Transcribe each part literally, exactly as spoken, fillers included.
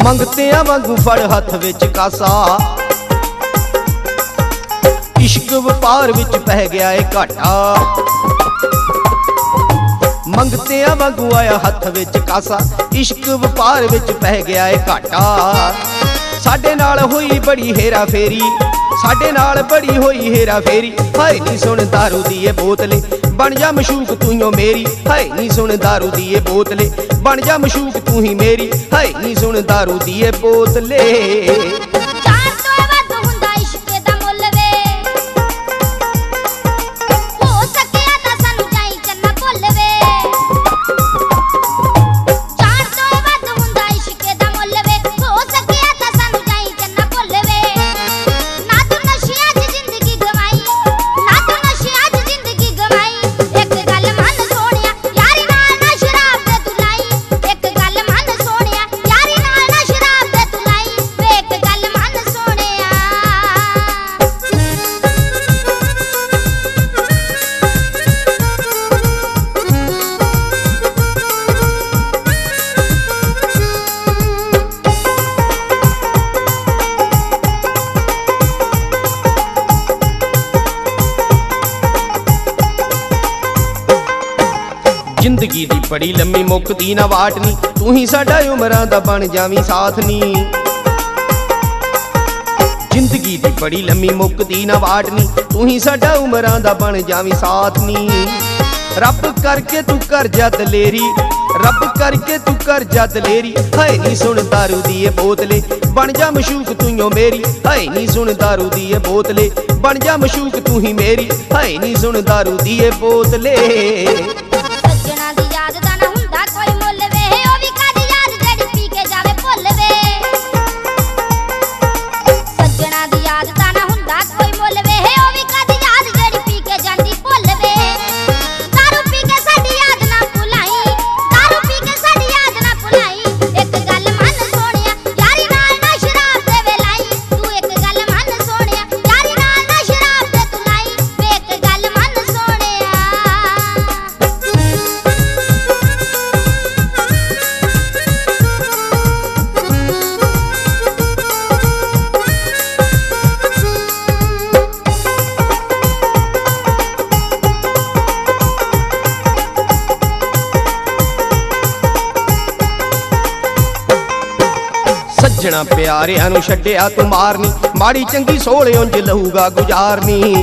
मंगतियां वांगू फड़ हथ विच कासा, इश्क वपार विच पै गया है घाटा। मंगतियां वांगू आया हथ विच कासा, इश्क वपार विच पै गया है घाटा। साडे नाल होई बड़ी हेरा फेरी, साडे नाल बड़ी होई हेरा फेरी। हाय नी सुन दारू दी ये बोतले, बन जा मशूक तू ही मेरी। हाय नी सुन दारू दी ये बोतले, बन जा मशूक तू ही मेरी। हाय नी सुन दारू दी ये बोतले। जिंदगी दी बड़ी लम्मी मुकदी ना वाटनी, तू ही साडा उमरां दा बन जावी साथ नी। जिंदगी दी बड़ी लम्मी मुकदी ना वाटनी, तू ही साडा उमरां दा बन जावी साथ नी। रब करके तू कर जा दलेरी, रब करके तू कर जा दलेरी। हाय नी सुन दारू दी ये बोतले, बन जा मशूक तू ही मेरी। हाय नी सुन दारू दी ये बोतले, बन जा मशूक तू ही मेरी। हाय नी सुन दारू दी ये बोतले। सज्जणा दी याद दा ना हुंदा कोई मुੱਲ वे, ओ वी कादी याद जेड़ी पी के जावे भुੱਲ वे। सज्जणा दी याद दा ना हुंदा कोई मुੱਲ वे, ओ वी कादी याद जेड़ी पी के जांदी भुੱਲ वे। दारू पी के साडी याद ना भुलाई, दारू पी के साडी याद ना भुलाई। एक गल मन सोहणिया, यारी नाल ना शराब दे वे लाई। तू एक गल मन सोहणिया, यारी नाल ना शराब दे तू लाई। वे एक गल मन सोहणिया। सज्जणा प्यारिਆਂ ਨੂੰ ਛੱਡਿਆ ਤੂੰ ਮਾਰਨੀ, ਮਾੜੀ ਚੰਗੀ ਸੋਹਲੇ ਉਂਝ ਲਹੂਗਾ ਗੁਜ਼ਾਰਨੀ।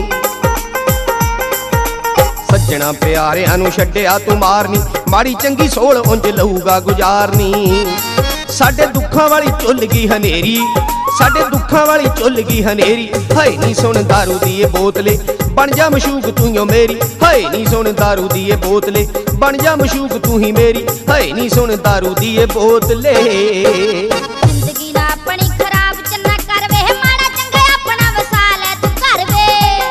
ਸੱਜਣਾ ਪਿਆਰਿਆਂ ਨੂੰ ਛੱਡਿਆ ਤੂੰ ਮਾਰਨੀ, ਮਾੜੀ ਚੰਗੀ ਸੋਹਲ ਉਂਝ ਲਹੂਗਾ ਗੁਜ਼ਾਰਨੀ। ਸਾਡੇ ਦੁੱਖਾਂ ਵਾਲੀ ਚੁੱਲ ਗਈ ਹਨੇਰੀ, ਸਾਡੇ ਦੁੱਖਾਂ ਵਾਲੀ ਚੁੱਲ ਗਈ ਹਨੇਰੀ। ਹਾਏ ਨੀ ਸੁਣ दारू ਦੀ ਇਹ ਬੋਤਲੇ, ਬਣ ਜਾ ਮਸ਼ੂਕ ਤੂੰ ਹੀ ਮੇਰੀ। ਹਾਏ ਨੀ ਸੁਣ दारू ਦੀ ਇਹ ਬੋਤਲੇ, ਬਣ ਜਾ ਮਸ਼ੂਕ ਤੂੰ ਹੀ ਮੇਰੀ। ਹਾਏ ਨੀ ਸੁਣ दारू ਦੀ ਇਹ ਬੋਤਲੇ। जिंदगी ना अपनी खराब चन्ना कर वे, माड़ा चंगा अपना वसा ले तू घर वे।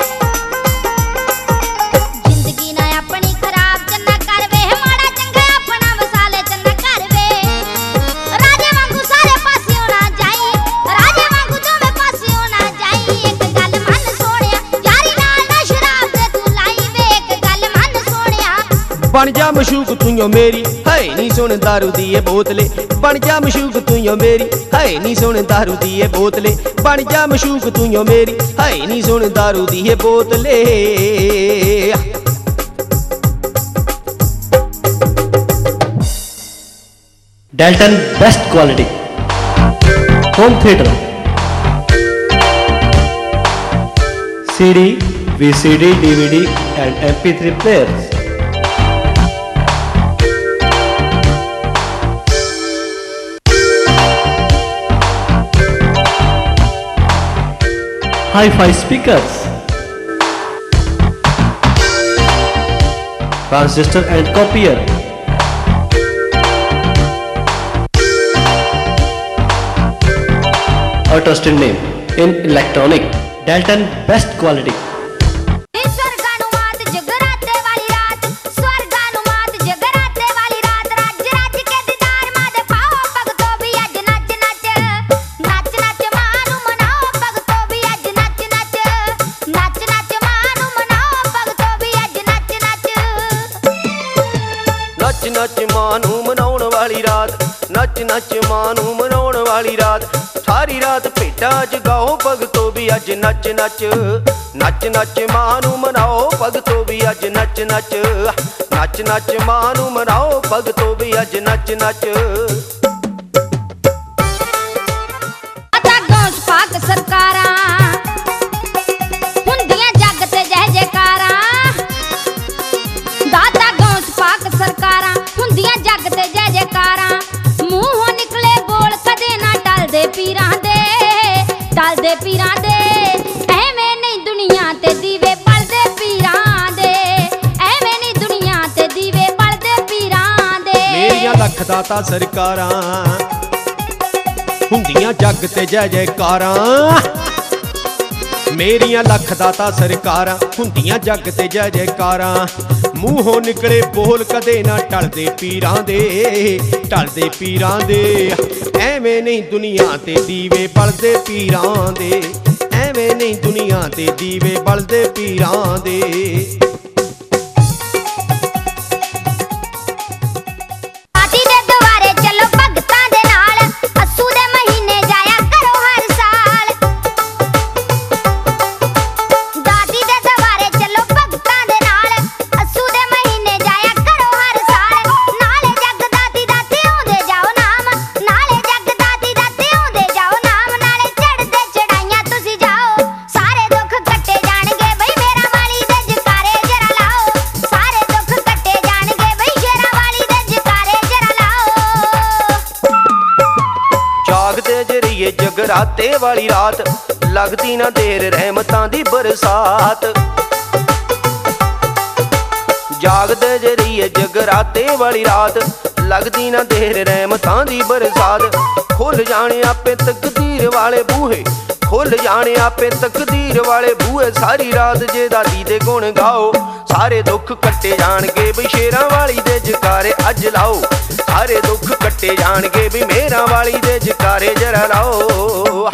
जिंदगी ना अपनी खराब चन्ना कर वे, माड़ा चंगा अपना वसा ले चन्ना कर वे। राजे वांगू सारे पासियों ना जाई, राजे वांगू दोवें पासियों ना जाई। एक गल मन सोहणिया, यारी नाल ना शराब दे तू लाई। वे एक गल मन सोहणिया, बन जा मशूक तू ही मेरी। हाय नी सुन दारू दी ये बोतले, बन जा मशूक तू ही मेरी। हाय नी सुन दारू दी ये बोतले, बन जा मशूक तू ही मेरी। हाय नी सुन दारू दी ये बोतले। Dalton best quality home theatre, CD, VCD, DVD and M P three players. Hi-Fi speakers, transistor and copier, a trusted name in electronic. Dalton best quality. नच नच मां नूं मनाउण वाली रात, नच नच मां नूं मनाउण वाली रात। सारी रात भेटां जगाओ भगतो भी अज नच नच, नच नच मां नूं मनाओ भगतो भी अज नच नच, नच नच मां नूं मनाओ भगतो भी अज नच नच। पाक सरकारां हुंदियां जग ते जय जयकारां, दाता गौंस पाक सरकारां हुंदियां जग ते जय जयकारां। मूंहों निकले बोल कदे ना टलदे पीरां दे, टलदे पीरां दे। एवें नहीं दुनिया ते दीवे बलदे पीरां दे, एवें नहीं दुनिया ते दीवे बलदे पीरां दे। मेरियां लख दाता सरकारां हुंदियां जग ते जय जयकारां, मेरियां लख दाता सरकारां हुंदियां जग ते जय जयकारां। मूंहों निकले बोल कदे ना टलदे पीरां दे, टलदे पीरां दे। एवें नहीं दुनिया ते दीवे बलदे पीरां दे, एवें नहीं दुनिया ते दीवे बलदे पीरां दे। जगराते वाली रात लगदी ना देर रहमतां दी बरसात। जागदे जरीए जगराते वाली रात लगदी ना देर रहमतां दी बरसात। खुल जाने आपे तकदीर वाले बूहे, खुल जाने आपे तकदीर वाले बूहे। सारी रात जे दादी दे गुण गाओ, सारे दुख कट्टे जाणगे बई शेरां वाली दे जकारे अज लाओ। सारे दुख कट्टे जाणगे भी मेरा वाली दे जकारे जरा लाओ।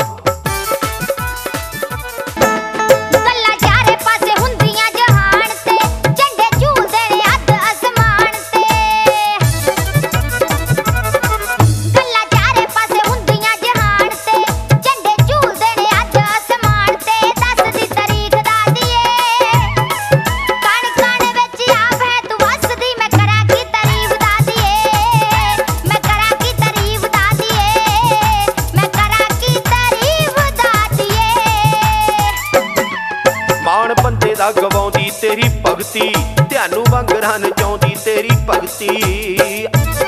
गवाउंदी तेरी भगती, ध्यानू वांगरां नचाउंदी तेरी भगती।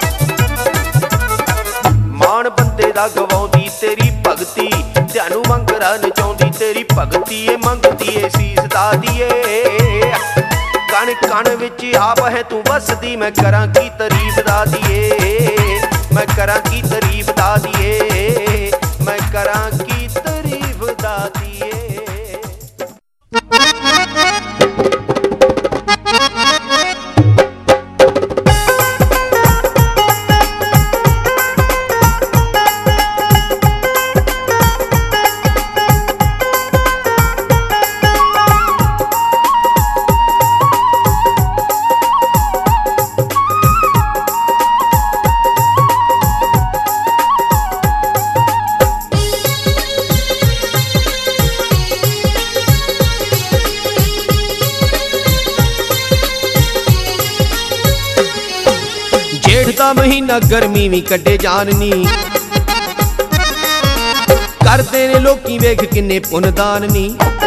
मान बंदे दा गवाउंदी तेरी भगती, ध्यानू वांगरां नचाउंदी तेरी भगती। ए मंगदी ए सीस दादीए, कण कण विच आप है तू बसदी। मैं करां की तारीफ दादीए, मैं करां की तारीफ दादीए, मैं करां की तारीफ दादीए। दा महीना गर्मी भी कड्डे जाननी, करते ने लोकी वेख किन्ने पुनदान नी।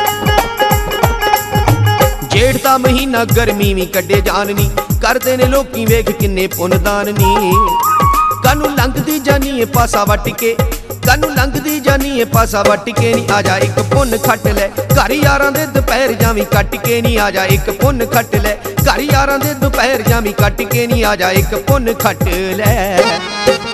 जेठ दा महीना गर्मी भी कड्डे जाननी, करते ने लोकी वेख किन्ने पुनदान नी। कानू लंघदी जानी है पासा वट के, कानू लंघदी जानी है पासा वट के नी। आजा एक पुन खट ले घर यारां दे दुपहर जावी कट के नी। आजा एक पुन खट ले घर यारां दे दुपहर जावी कट के नी। आजा एक पुन खट ले।